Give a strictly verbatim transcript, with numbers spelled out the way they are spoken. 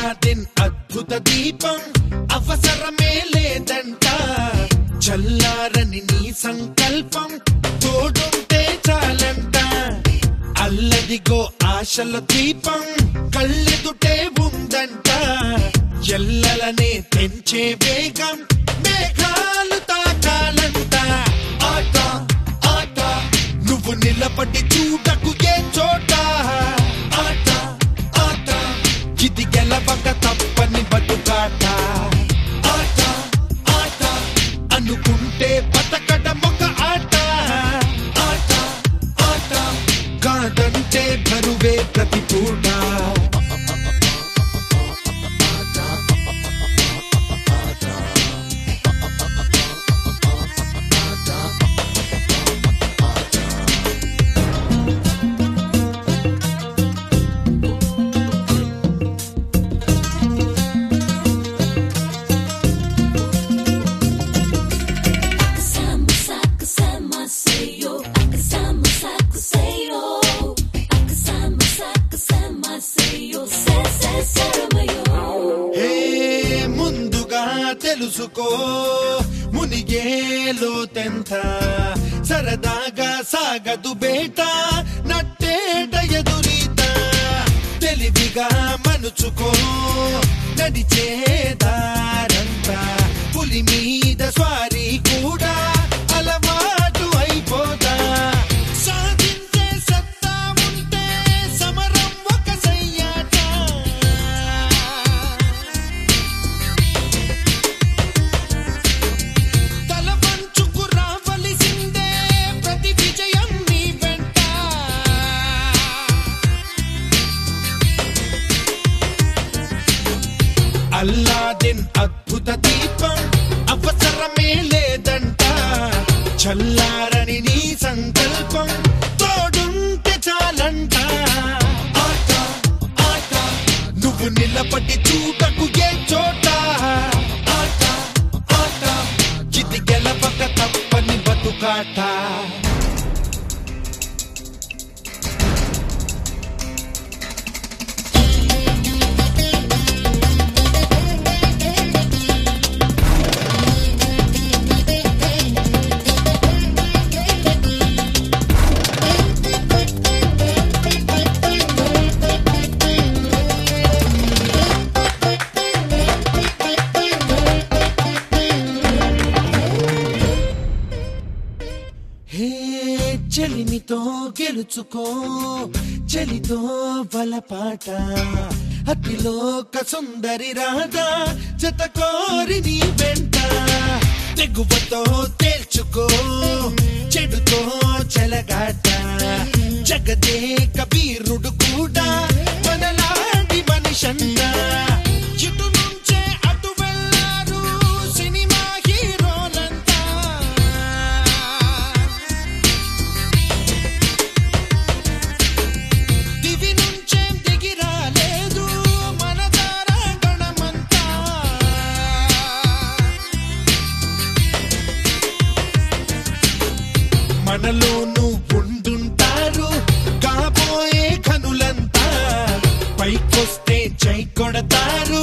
Aladdin అద్భుత దీపం అవసరమే లేదంట చల్లారని నీ సంకల్పం తోడుంటే చాలంట అల్లదిగో ఆశల దీపం కళ్ళెదుటే ఉందంట ఎల్లలనే తెంచే వేగం మేఘాలు తాకాలంట ఆట ఆట నువ్వు నిలబడి చూడకు ఏ చోట ఆట ఆట ఇది గెలవక తప్పని బతుకాట ఆట ఆట అనుకుంటే బతకడం ఒక ఆట ఆట ఆట కాదంటే బరువే ప్రతి పూట తెలుసుకో మునిగేలో తెంత సరదాగా సాగదు బేట నట్టేట ఎదురీత తెలివిగా మనుచుకో నడిచేదారంత పులి మీద స్వారీ కూడా అలవాటు అయిపోదా సాధించే సత్తా ఉంటే సమరం ఒక సయ్యాట అల్లాదిన్ అద్భుత దీపం అవసరమే లేదంట చల్లారని నీ సంకల్పం తోడుంటే చాలంట ఆట ఆట నువ్వు నిలబడి చూడకు ఏ చోట ఆట ఆట ఇది గెలవక తప్పని బతుకాట చెలిమితో గెలుచుకో చెలితో బలపాట అతిలోక సుందరి రాధా జత కోరి నీ వెంట తెగువతో తేల్చుకో చెడుతో చెలగాట జగదే కబీరుడు కూడా మనలాంటి మనిషంట ఇటు నుంచే అటు వెళ్ళారు సినిమా హీరోలంతా దివి నుంచేం దిగి రాలేదు మన దారా గణమంతా మనలోనూ ఉండుంటారు కాబోయే కనులంతా పైకొస్తే చై కొడతారు